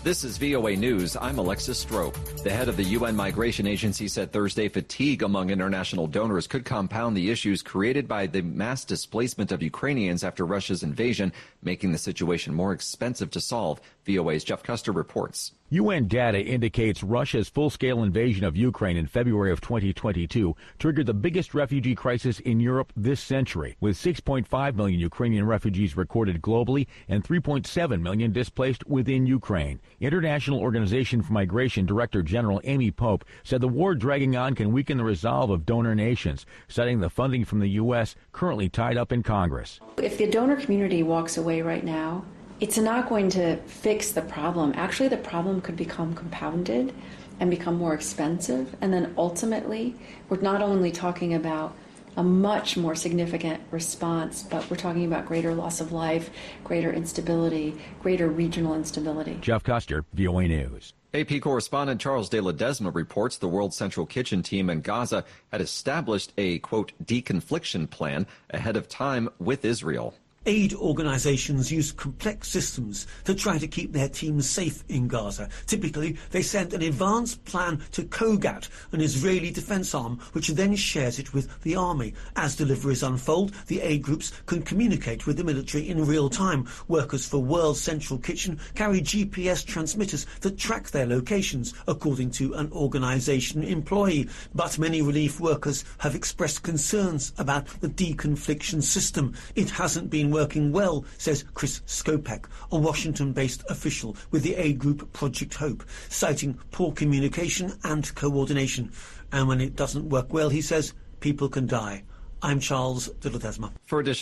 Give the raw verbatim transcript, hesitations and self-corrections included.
This is V O A News. I'm Alexis Strope. The head of the U N Migration Agency said Thursday fatigue among international donors could compound the issues created by the mass displacement of Ukrainians after Russia's invasion, making the situation more expensive to solve. V O A's Jeff Custer reports. U N data indicates Russia's full-scale invasion of Ukraine in February of twenty twenty-two triggered the biggest refugee crisis in Europe this century, with six point five million Ukrainian refugees recorded globally and three point seven million displaced within Ukraine. International Organization for Migration Director General Amy Pope said the war dragging on can weaken the resolve of donor nations, citing the funding from the U S currently tied up in Congress. If the donor community walks away right now, it's not going to fix the problem. Actually, the problem could become compounded and become more expensive. And then ultimately, we're not only talking about a much more significant response, but we're talking about greater loss of life, greater instability, greater regional instability. Jeff Custer, V O A News. A P correspondent Charles de Ledesma reports the World Central Kitchen team in Gaza had established a, quote, deconfliction plan ahead of time with Israel. Aid organisations use complex systems to try to keep their teams safe in Gaza. Typically, they send an advanced plan to Kogat, an Israeli defence arm, which then shares it with the army. As deliveries unfold, the aid groups can communicate with the military in real time. Workers for World Central Kitchen carry G P S transmitters that track their locations, according to an organisation employee. But many relief workers have expressed concerns about the deconfliction system. It hasn't been working well, says Chris Skopak, a Washington-based official with the aid group Project Hope, citing poor communication and coordination. And when it doesn't work well, he says, people can die. I'm Charles de Ledesma. For additional